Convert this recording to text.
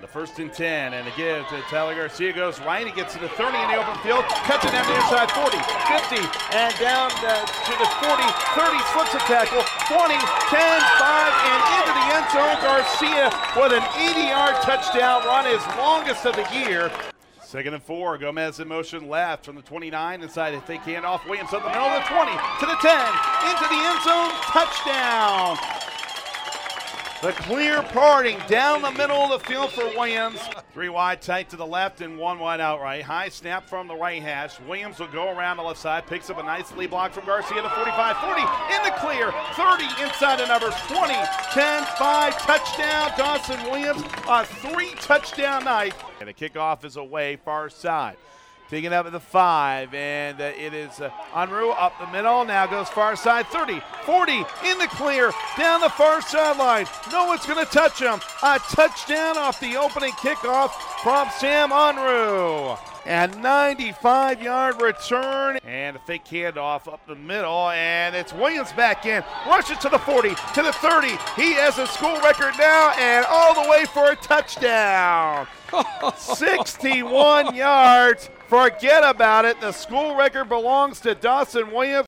First and 10, and a give to Tyler Garcia. Goes right. He gets to the 30 in the open field. Cuts it down the inside 40, 50, and down to the 40, 30, slips a tackle, 20, 10, 5, and into the end zone. Garcia with an 80-yard touchdown run, his longest of the year. Second and 4, Gomez in motion left from the 29, inside a fake handoff. Williams up the middle of the 20, to the 10, into the end zone, touchdown. The clear parting down the middle of the field for Williams. 3 wide tight to the left and 1 wide outright. High snap from the right hash. Williams will go around the left side, picks up a nice lead block from Garcia to 45, 40, in the clear, 30 inside the numbers, 20, 10, 5, touchdown, Dawson Williams, a 3-touchdown night. And the kickoff is away, far side. Taking up at the 5, and it is Unruh up the middle. Now goes far side, 30, 40, in the clear, down the far sideline. No one's going to touch him. A touchdown off the opening kickoff from Sam Unruh. And 95-yard return, and a fake handoff up the middle, and it's Williams back in, rushes to the 40, to the 30. He has a school record now, and all the way for a touchdown. 61 yards. Forget about it. The school record belongs to Dawson Williams.